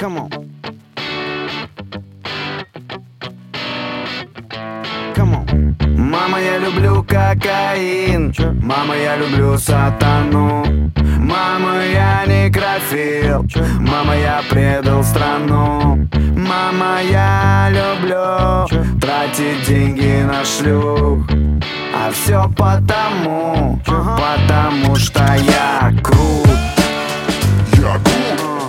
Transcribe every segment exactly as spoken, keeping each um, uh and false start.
Come on. Come on. Мама, я люблю кокаин. Мама, я люблю сатану. Мама, я некрофил. Мама, я предал страну. Мама, я люблю тратить деньги на шлюх. А все потому, потому что я крут. Я крут.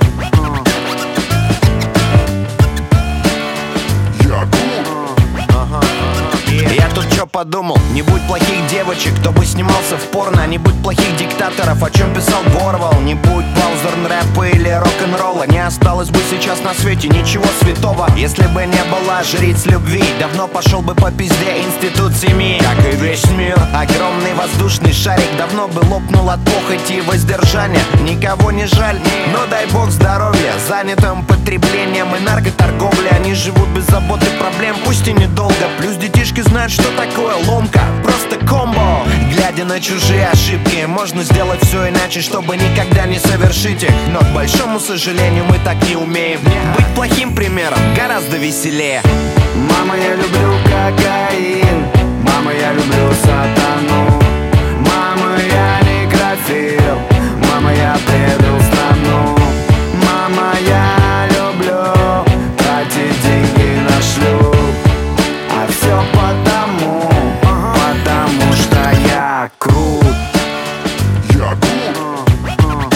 Я крут. Я тут чё подумал, не будь плохих девочек, кто бы снимался в порно. Не будь плохих диктаторов, о чем писал Борвал. Не будь паузерн рэпа или рок-н-ролла, не осталось бы сейчас на свете ничего святого. Если бы не было жриц любви, давно пошел бы по пизде институт семьи. Как и весь мир, огромный воздушный шарик давно бы лопнул от похоти и воздержания. Никого не жаль, но дай бог здоровья занятым потреблением и наркоторговлей. Они живут без забот и проблем, пусть и недолго. Плюс детишки знают, что такое ломка, просто комбо. Глядя на чужие ошибки, можно сделать все иначе, чтобы никогда не совершить их. Но, к большому сожалению, мы так не умеем. Быть плохим примером гораздо веселее. Мама, я люблю кокаин. Мама, я люблю сатану. Мама, я некрофил. Мама, я предал страну. Мама, я люблю тратить деньги на шлюх. А все потому, потому что я крут. Я крут.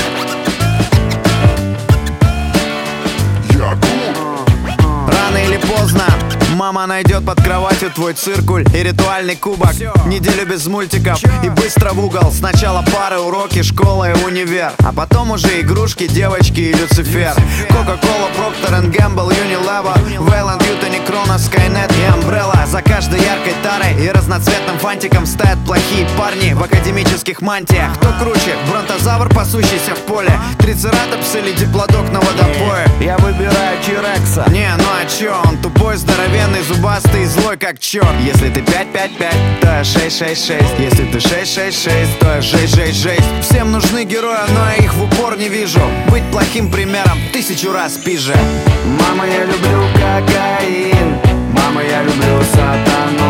Я крут. Рано или поздно мама найдет под кроватью твой циркуль и ритуальный кубок. Неделю без мультиков и быстро в угол. Сначала пары, уроки, школа и универ, а потом уже игрушки, девочки и Люцифер. Кока-кола, Проктор энд Гэмбл, Юнилева, Вейланд, Ютани, Кронос, Скайнет и Амбрелла. За каждой яркой тарой и разноцветным фантиком стоят плохие парни в академических мантиях. Кто круче, бронтозавр, пасущийся в поле, трицератопс или диплодок на водопое? Я выбираю Тирекса. Не, ну а чё, он тупой, здоровенный, зубастый и злой как черт. Если ты пять пять пять, то я шесть шесть шесть. Если ты шесть шесть шесть, то я шесть шесть шесть. Всем нужны герои, но я их в упор не вижу. Быть плохим примером тысячу раз пизже. Мама, я люблю кокаин. Мама, я люблю сатану.